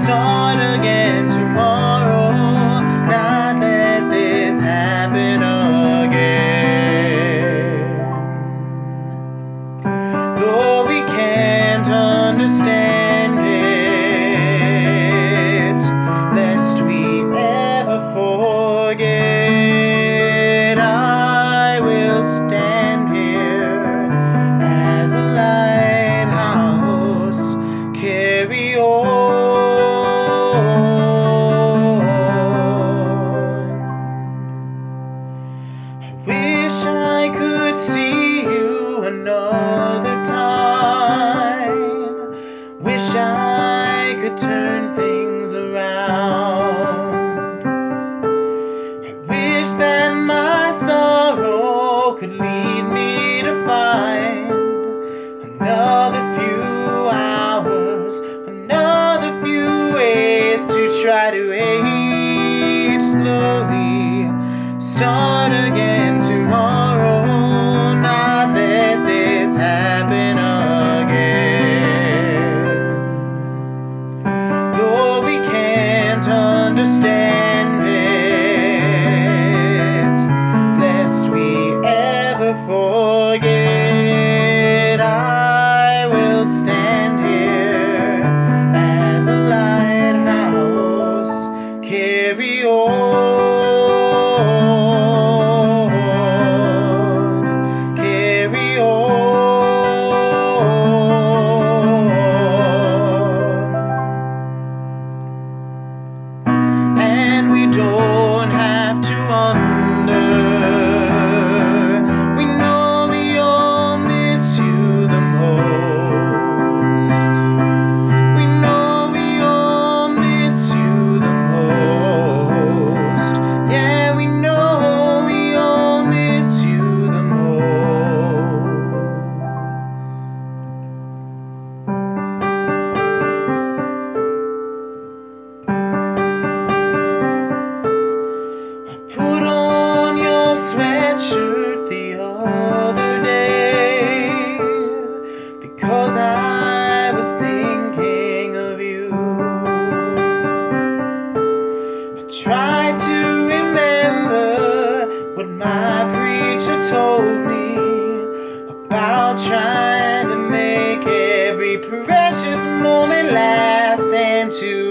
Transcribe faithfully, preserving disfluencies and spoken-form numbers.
start again tomorrow, not let this happen again. Though we can't understand it, lest we ever forget, I will stand here as a lighthouse, carry on. I wish I could see you another time, wish I could turn things around. I wish that my sorrow could lead me to find another few hours, another few ways to try to age slowly, start again tomorrow, not let this happen again. Though we can't understand it, lest we ever forget, I will stand here as a lighthouse, carry on, carry on. And we don't have to wonder, we know we all miss you the most. We know we all miss you the most. Yeah, we know we all miss you the most. Put on your sweatshirt the other day because I was thinking of you. I tried to remember what my preacher told me about trying to make every precious moment last and to